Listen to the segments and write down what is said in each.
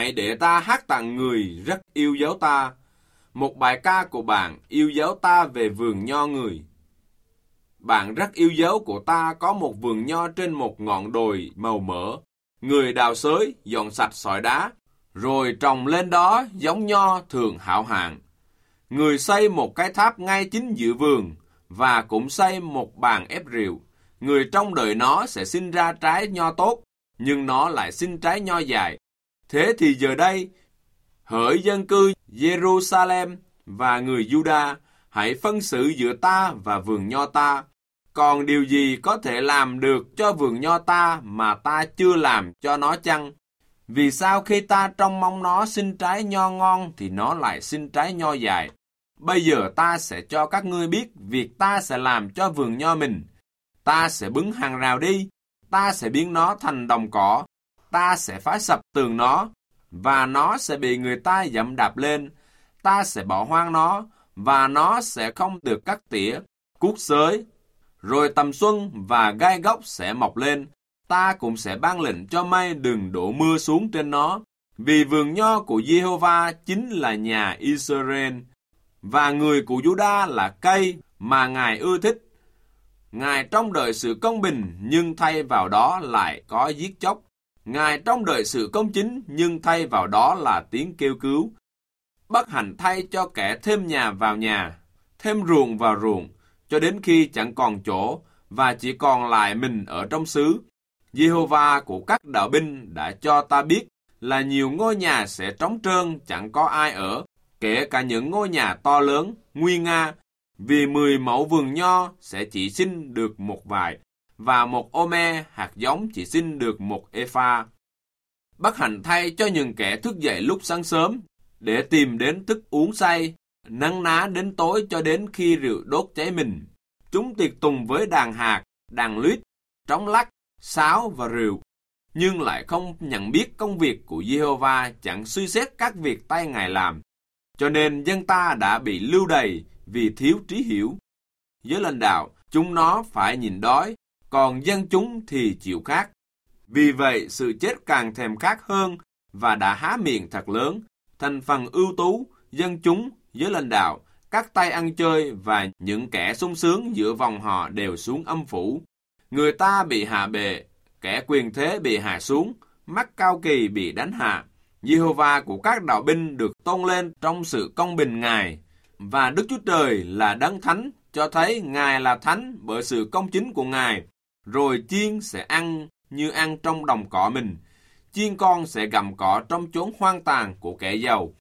hãy để ta hát tặng người rất yêu dấu ta, một bài ca của bạn yêu dấu ta về vườn nho người. Bạn rất yêu dấu của ta có một vườn nho trên một ngọn đồi màu mỡ. Người đào xới, dọn sạch sỏi đá, rồi trồng lên đó giống nho thường hảo hạng. Người xây một cái tháp ngay chính giữa vườn, và cũng xây một bàn ép rượu. Người trông đợi nó sẽ sinh ra trái nho tốt, nhưng nó lại sinh trái nho dại. Thế thì giờ đây, hỡi dân cư Jerusalem và người Juda, hãy phân xử giữa ta và vườn nho ta. Còn điều gì có thể làm được cho vườn nho ta mà ta chưa làm cho nó chăng? Vì sao khi ta trông mong nó sinh trái nho ngon thì nó lại sinh trái nho dại? Bây giờ ta sẽ cho các ngươi biết việc ta sẽ làm cho vườn nho mình. Ta sẽ bứng hàng rào đi, ta sẽ biến nó thành đồng cỏ, ta sẽ phá sập tường nó, và nó sẽ bị người ta dẫm đạp lên. Ta sẽ bỏ hoang nó, và nó sẽ không được cắt tỉa, cuốc xới. Rồi tầm xuân và gai góc sẽ mọc lên. Ta cũng sẽ ban lệnh cho mây đừng đổ mưa xuống trên nó. Vì vườn nho của Giê-hô-va chính là nhà Israel, và người của Juda là cây mà Ngài ưa thích. Ngài trông đợi sự công bình, nhưng thay vào đó lại có giết chóc. Ngài trông đợi sự công chính, nhưng thay vào đó là tiếng kêu cứu. Bất hạnh thay cho kẻ thêm nhà vào nhà, thêm ruộng vào ruộng, cho đến khi chẳng còn chỗ, và chỉ còn lại mình ở trong xứ. Giê-hô-va của các đạo binh đã cho ta biết là nhiều ngôi nhà sẽ trống trơn, chẳng có ai ở, kể cả những ngôi nhà to lớn, nguy nga, vì 10 mẫu vườn nho sẽ chỉ sinh được một vài, và một ô-me hạt giống chỉ sinh được một ê-pha. Bất hạnh thay cho những kẻ thức dậy lúc sáng sớm, để tìm đến thức uống say, nấn ná đến tối cho đến khi rượu đốt cháy mình. Chúng tiệc tùng với đàn hạt, đàn lýt, trống lắc, sáo và rượu, nhưng lại không nhận biết công việc của Giê-hô-va, chẳng suy xét các việc tay Ngài làm. Cho nên dân ta đã bị lưu đày vì thiếu trí hiểu. Giới lãnh đạo, chúng nó phải nhịn đói, còn dân chúng thì chịu khát. Vì vậy, sự chết càng thèm khát hơn và đã há miệng thật lớn. Thành phần ưu tú, dân chúng, giới lãnh đạo, các tay ăn chơi và những kẻ sung sướng giữa vòng họ đều xuống âm phủ. Người ta bị hạ bệ, kẻ quyền thế bị hạ xuống, mắt cao kỳ bị đánh hạ. Giê-hô-va của các đạo binh được tôn lên trong sự công bình Ngài, và Đức Chúa Trời là đấng thánh, cho thấy Ngài là thánh bởi sự công chính của Ngài. Rồi chiên sẽ ăn như ăn trong đồng cỏ mình, chiên con sẽ gặm cỏ trong chốn hoang tàn của kẻ giàu.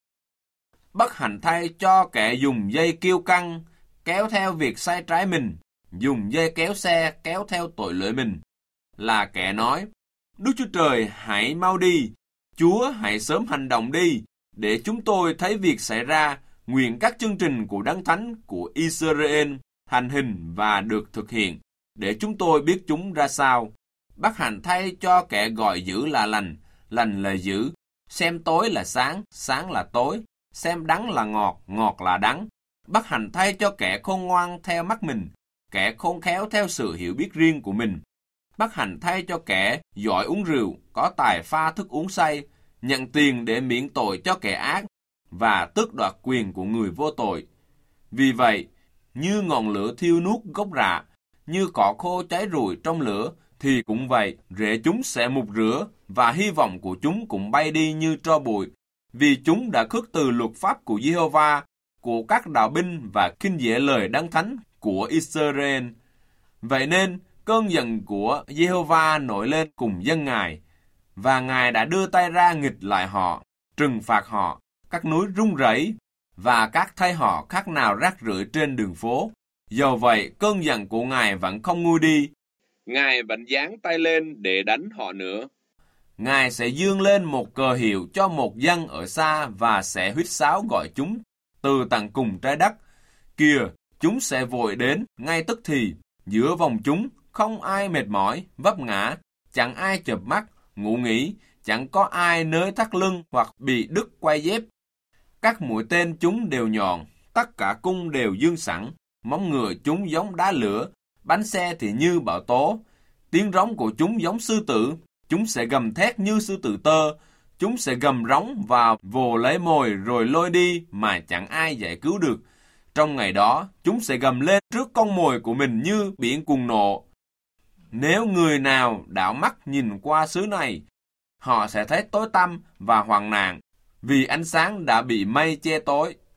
Bất hạnh thay cho kẻ dùng dây kiêu căng, kéo theo việc sai trái mình, dùng dây kéo xe kéo theo tội lỗi mình. Là kẻ nói, Đức Chúa Trời hãy mau đi, Chúa hãy sớm hành động đi, để chúng tôi thấy việc xảy ra, nguyện các chương trình của Đấng Thánh của Israel hành hình và được thực hiện, để chúng tôi biết chúng ra sao. Bất hạnh thay cho kẻ gọi dữ là lành, lành là dữ, xem tối là sáng, sáng là tối, xem đắng là ngọt, ngọt là đắng. Bất hạnh thay cho kẻ khôn ngoan theo mắt mình, kẻ khôn khéo theo sự hiểu biết riêng của mình. Bất hạnh thay cho kẻ giỏi uống rượu, có tài pha thức uống say, nhận tiền để miễn tội cho kẻ ác, và tước đoạt quyền của người vô tội. Vì vậy, như ngọn lửa thiêu nuốt gốc rạ, như cỏ khô cháy rụi trong lửa, thì cũng vậy, rễ chúng sẽ mục rửa, và hy vọng của chúng cũng bay đi như tro bụi, vì chúng đã khước từ luật pháp của Giê-hô-va, của các đạo binh và khinh dễ lời đấng thánh của Israel. Vậy nên, cơn giận của Giê-hô-va nổi lên cùng dân Ngài, và Ngài đã đưa tay ra nghịch lại họ, trừng phạt họ, các núi rung rẩy, và các thây họ khác nào rác rưởi trên đường phố. Dầu vậy, cơn giận của Ngài vẫn không nguôi đi. Ngài vẫn giáng tay lên để đánh họ nữa. Ngài sẽ giương lên một cờ hiệu cho một dân ở xa và sẽ huýt sáo gọi chúng từ tận cùng trái đất. Kìa, chúng sẽ vội đến ngay tức thì. Giữa vòng chúng, không ai mệt mỏi, vấp ngã, chẳng ai chợp mắt, ngủ nghỉ, chẳng có ai nới thắt lưng hoặc bị đứt quai dép. Các mũi tên chúng đều nhọn, tất cả cung đều dương sẵn, móng ngựa chúng giống đá lửa, bánh xe thì như bão tố. Tiếng rống của chúng giống sư tử, chúng sẽ gầm thét như sư tử tơ, chúng sẽ gầm rống và vồ lấy mồi rồi lôi đi mà chẳng ai giải cứu được. Trong ngày đó, chúng sẽ gầm lên trước con mồi của mình như biển cuồng nộ. Nếu người nào đảo mắt nhìn qua xứ này, họ sẽ thấy tối tăm và hoang nạn, vì ánh sáng đã bị mây che tối.